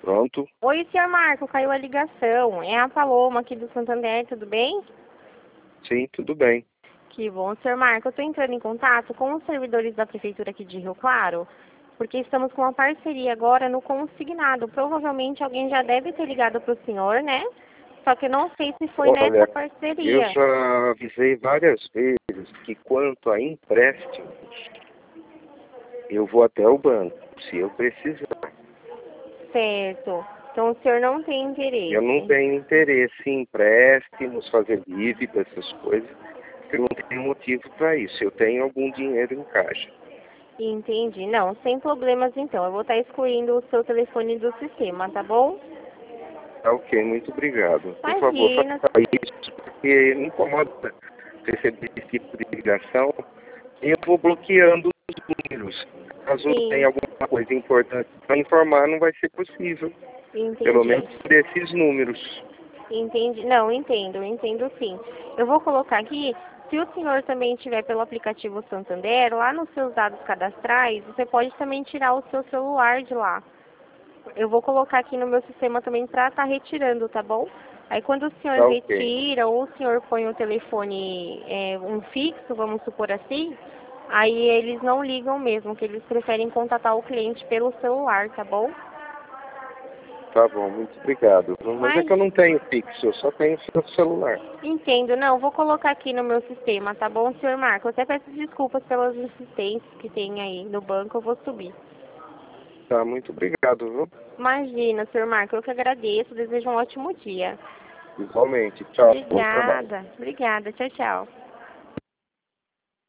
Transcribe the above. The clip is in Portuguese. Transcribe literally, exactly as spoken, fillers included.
Pronto. Oi, senhor Marco, caiu a ligação. É a Paloma aqui do Santander, tudo bem? Sim, tudo bem. Que bom, senhor Marco. Eu estou entrando em contato com os servidores da Prefeitura aqui de Rio Claro, porque estamos com uma parceria agora no consignado. Provavelmente alguém já deve ter ligado para o senhor, né? Só que eu não sei se foi Olha, nessa eu parceria. já avisei várias vezes que quanto a empréstimos, eu vou até o banco, se eu precisar. Certo. Então o senhor não tem Eu não interesse. tenho interesse em empréstimos, fazer dívida, essas coisas, porque eu não tenho motivo para isso. Eu tenho algum dinheiro em caixa. Entendi. Não, sem problemas então. Eu vou estar excluindo o seu telefone do sistema, tá bom? Tá ok, muito obrigado. Por favor, Imagina. faça isso, porque me incomoda receber esse tipo de ligação e eu vou bloqueando os números. Caso tenha Sim, alguma coisa importante para informar, não vai ser possível. Pelo entendi. menos por esses números. Entendi. Não, entendo, entendo sim. Eu vou colocar aqui, se o senhor também tiver pelo aplicativo Santander, lá nos seus dados cadastrais, você pode também tirar o seu celular de lá. Eu vou colocar aqui no meu sistema também para estar retirando, tá bom? Aí quando o senhor Tá ok. retira ou o senhor põe o telefone é, um fixo, vamos supor assim, aí eles não ligam mesmo, que eles preferem contatar o cliente pelo celular, tá bom? Tá bom, muito obrigado. Mas é Mas que eu não tenho fixo, eu só tenho seu celular. entendo, não, vou colocar aqui no meu sistema, tá bom, senhor Marco? Eu até peço desculpas pelas insistências que tem aí no banco, eu vou subir. Tá, muito obrigado, viu? Imagina, senhor Marco, eu que agradeço, desejo um ótimo dia. Igualmente. Tchau, bom trabalho. Obrigada, obrigada, tchau, tchau.